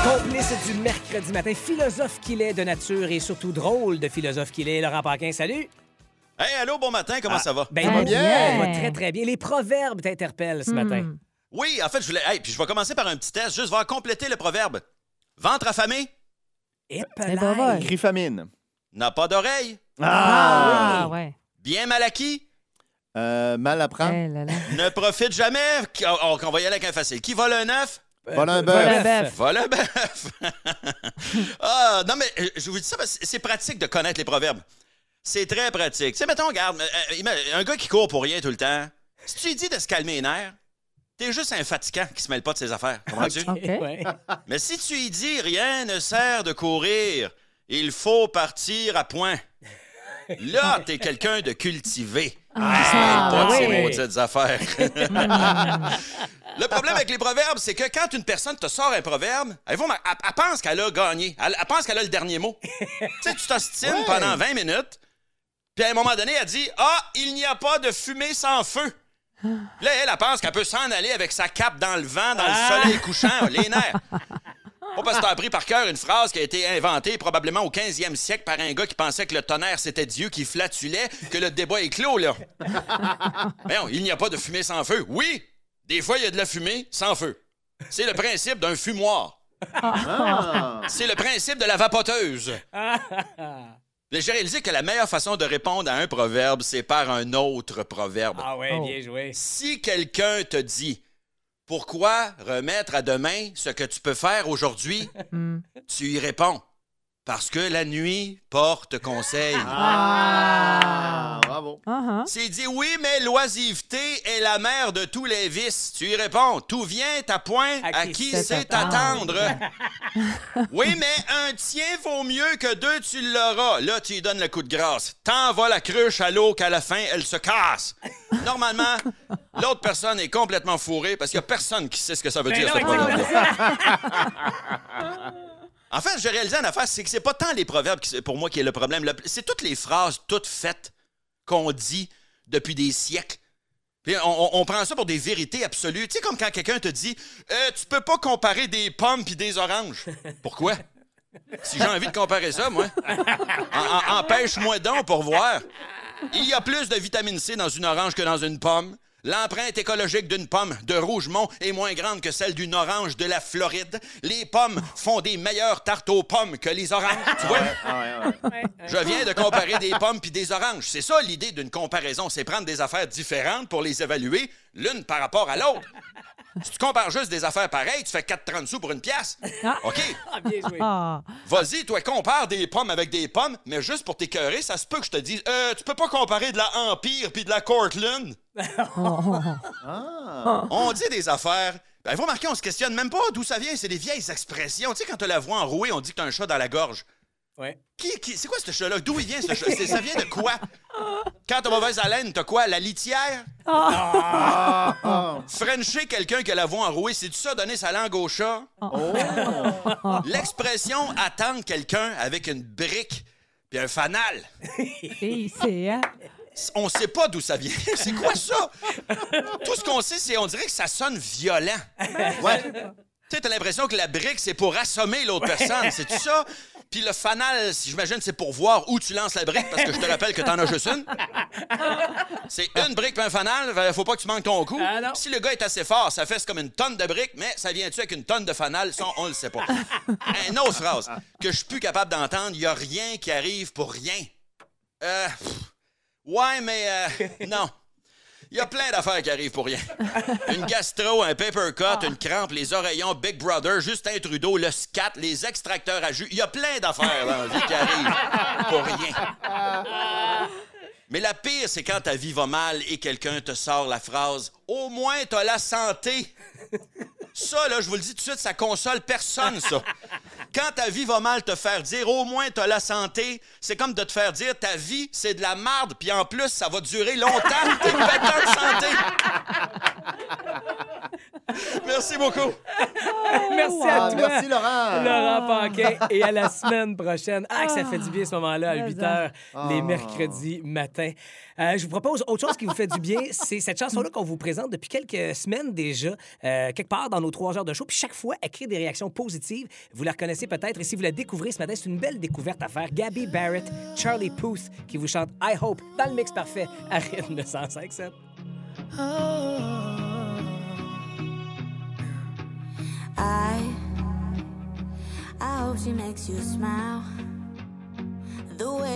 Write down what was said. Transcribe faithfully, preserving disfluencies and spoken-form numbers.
Complice du mercredi matin, philosophe qu'il est de nature et surtout drôle de philosophe qu'il est, Laurent Paquin, salut! Hey, allô, bon matin, comment Ah, ça va? Ben, Ça va bien. bien. Ça va très, très bien. Les proverbes t'interpellent ce matin. Oui, en fait, je voulais. Hey, puis je vais commencer par un petit test, juste voir compléter le proverbe. Ventre affamé Épelaille. ben ouais. Grifamine. n'a pas d'oreille. Ah, oui. ouais. Bien mal acquis Euh, mal à prendre. Eh là là. ne profite jamais. Oh, on va y aller avec un facile. Qui vole un œuf? Vole un Vole un bœuf. bœuf. Vole un bœuf. Ah, non, mais euh, je vous dis ça parce que c'est pratique de connaître les proverbes. C'est très pratique. Tu sais, mettons, regarde, euh, euh, un gars qui court pour rien tout le temps, si tu lui dis de se calmer les nerfs, t'es juste un fatigant qui se mêle pas de ses affaires. Comprends-tu? OK. Ouais. Mais si tu lui dis rien ne sert de courir, il faut partir à point. Là, t'es quelqu'un de cultivé. Ah, Il se mêle pas de oui. ces maudites affaires. Le problème avec les proverbes, c'est que quand une personne te sort un proverbe, elle, va, elle, elle pense qu'elle a gagné. Elle, elle pense qu'elle a le dernier mot. Tu sais, tu t'ostines Ouais. pendant vingt minutes, puis à un moment donné, elle dit « Ah, il n'y a pas de fumée sans feu. » Là, elle, elle pense qu'elle peut s'en aller avec sa cape dans le vent, dans le soleil couchant, les nerfs. Pas parce que t'as appris par cœur une phrase qui a été inventée probablement au quinzième siècle par un gars qui pensait que le tonnerre, c'était Dieu qui flatulait, que le débat est clos, là. Mais non, il n'y a pas de fumée sans feu. Oui, des fois, il y a de la fumée sans feu. C'est le principe d'un fumoir. Ah. C'est le principe de la vapoteuse. Mais j'ai réalisé que la meilleure façon de répondre à un proverbe, c'est par un autre proverbe. Ah ouais, Oh. bien joué. Si quelqu'un te dit « Pourquoi remettre à demain ce que tu peux faire aujourd'hui? » tu y réponds « Parce que la nuit porte conseil. Ah. Bravo. Ah, ah. S'il dit « Oui, mais l'oisiveté est la mère de tous les vices. » Tu y réponds « Tout vient à point à, À qui, qui sait sait attendre. » Oui, mais un tien vaut mieux que deux, tu l'auras. Là, tu lui donnes le coup de grâce. Tant va la cruche à l'eau qu'à la fin, elle se casse. Normalement, l'autre personne est complètement fourrée parce qu'il n'y a personne qui sait ce que ça veut Ben dire, non, ce mais proverbe. En fait, j'ai réalisé une affaire, c'est que c'est pas tant les proverbes qui- pour moi qui est le problème. Le- C'est toutes les phrases toutes faites qu'on dit depuis des siècles. Puis on, on- on prend ça pour des vérités absolues. Tu sais, comme quand quelqu'un te dit euh, tu peux pas comparer des pommes puis des oranges. Pourquoi? Si j'ai envie de comparer ça, moi. En- en- Empêche-moi donc pour voir. Il y a plus de vitamine C dans une orange que dans une pomme. L'empreinte écologique d'une pomme de Rougemont est moins grande que celle d'une orange de la Floride. Les pommes font des meilleures tartes aux pommes que les oranges. Tu vois? Ah ouais, ouais. Je viens de comparer des pommes puis des oranges. C'est ça l'idée d'une comparaison, c'est prendre des affaires différentes pour les évaluer l'une par rapport à l'autre. Si tu compares juste des affaires pareilles, tu fais quatre trente sous pour une pièce. OK, Ah, bien joué. Ah. vas-y, toi, compare des pommes avec des pommes, mais juste pour t'écœurer, ça se peut que je te dise euh, tu peux pas comparer de la Empire puis de la Cortland. Ah. On dit des affaires. Ben, vous remarquez, on se questionne même pas d'où ça vient. C'est des vieilles expressions. Tu sais, quand t'as la voix enrouée, on dit que t'as un chat dans la gorge. Ouais. Qui, qui, c'est quoi ce chat-là? D'où il vient, ce chat? C'est- ça vient de quoi? Quand t'as mauvaise haleine, t'as quoi? La litière? Ah. Frencher quelqu'un qui a la voix enrouée, c'est-tu ça, donner sa langue au chat? Oh. L'expression « attendre quelqu'un avec une brique puis un fanal Et c'est, hein? » on sait pas d'où ça vient. C'est quoi ça? Tout ce qu'on sait, c'est on dirait que ça sonne violent. Ouais. Tu sais, t'as l'impression que la brique, c'est pour assommer l'autre personne. C'est-tu ça? Puis le fanal, si j'imagine, c'est pour voir où tu lances la brique, parce que je te rappelle que t'en as juste une. C'est une brique puis un fanal, faut pas que tu manques ton coup. Ah non. Si le gars est assez fort, ça fait comme une tonne de briques, mais ça vient-tu avec une tonne de fanal? Ça, on le sait pas. Une autre phrase que je suis plus capable d'entendre, il y a rien qui arrive pour rien. Euh... pff, ouais, mais euh, non. Il y a plein d'affaires qui arrivent pour rien. Une gastro, un paper cut, une crampe, les oreillons, Big Brother, Justin Trudeau, le scat, les extracteurs à jus. Il y a plein d'affaires dans la vie qui arrivent pour rien. Mais la pire, c'est quand ta vie va mal et quelqu'un te sort la phrase « Au moins, t'as la santé ». Ça, là, je vous le dis tout de suite, ça console personne, ça. Quand ta vie va mal, te faire dire « Au moins, t'as la santé », c'est comme de te faire dire « Ta vie, c'est de la marde, puis en plus, ça va durer longtemps, t'es pétant de santé ». Merci beaucoup. Merci Ah, à toi. merci, Laurent. Laurent Paquin. Et à la semaine prochaine. Ah, que ça fait du bien ce moment-là, à Mais huit heures, Ah. les mercredis matins. Euh, je vous propose autre chose qui vous fait du bien. C'est cette chanson-là qu'on vous présente depuis quelques semaines déjà, euh, quelque part dans nos trois heures de show. Puis chaque fois, elle crée des réactions positives. Vous la reconnaissez peut-être. Et si vous la découvrez ce matin, c'est une belle découverte à faire. Gabby Barrett, Charlie Puth, qui vous chante I Hope dans le mix parfait à rythme cent cinq sept. I, I hope she makes you smile.